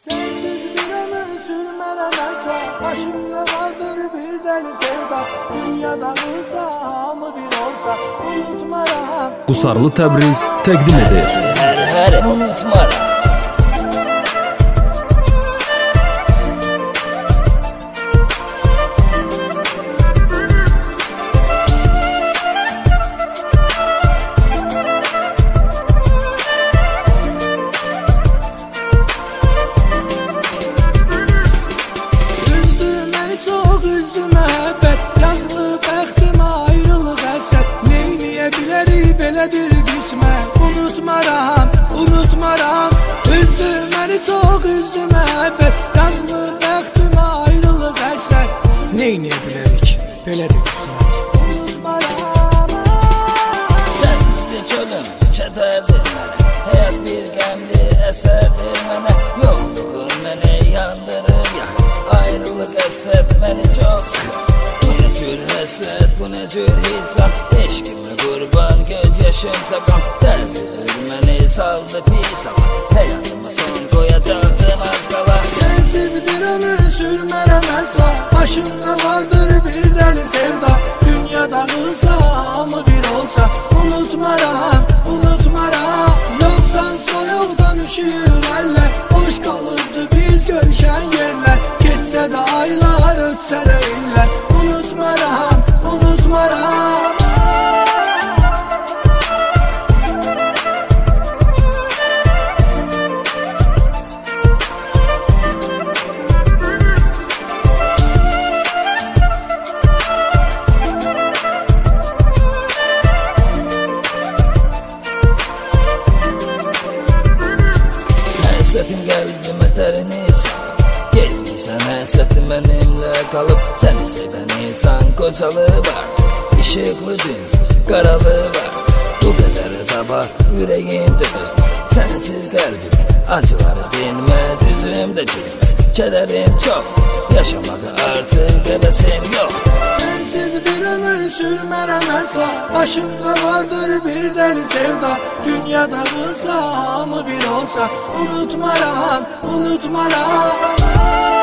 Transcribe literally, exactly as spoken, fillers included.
Sensiz bir ömür sürmelemezse, başımda vardır bir deli sevda. Dünyada ısamı bir olsa unutmaram. Qusarlı Təbriz təqdim edir. Hər hər unutmaram. Çok üzdü məhəbbət, yazılı bəxtim ayrılıq əsət. Neyniyə bilərik, belədir qismət. Unutmaram, unutmaram. Üzdü məni çox üzdü məhəbbət, yazılı bəxtim ayrılıq əsət. Neyniyə bilərik, belədir qismət. Unutmaram. Sensizdir çölüm, kədərdir mənə. Həyat bir qəmli əsərdir mənə. Yoxluğun məni yandırır yaxın. Ayrılıq əsət məni çox sıxır. Bu nə cür həsrət, bu nə cür hicab. Eşqimə qurban, göz yaşım saqam. Dərd üzür məni saldı pis hava. Həyatıma son qoyacaqdım az qala. Sensiz bir ömür sürmərəm əsla. Başımda vardır bir deli sevda. Dünyada ısamı bir olsa unutmaram, unutmaram. Yoksan soyuqdan üşüyür əllər. Boş qalırdı biz görüşən yerlər. Geçsə də aylar, ötsə də illər. Unutmaram, unutmaram. Həsətin qəlbimə dərini salıb. Getmirsən həsətin mənimlə qalıb. Səni sevən insan qocalıb artıq. İşıqlı dünya qaralıb artıq. Bu qədər zaba ürəyim dözməsin. Sənsiz qəlbimin acıları dinməz, üzüm də gülməz. Kədərim çoxdur, yaşamağa artıq həvəsim yoxdur. Sensiz bir ömür sürmərəm əsla. Başımda vardır bir deli sevda. Dünyada ısamı bir olsa unutmaram, unutmaram.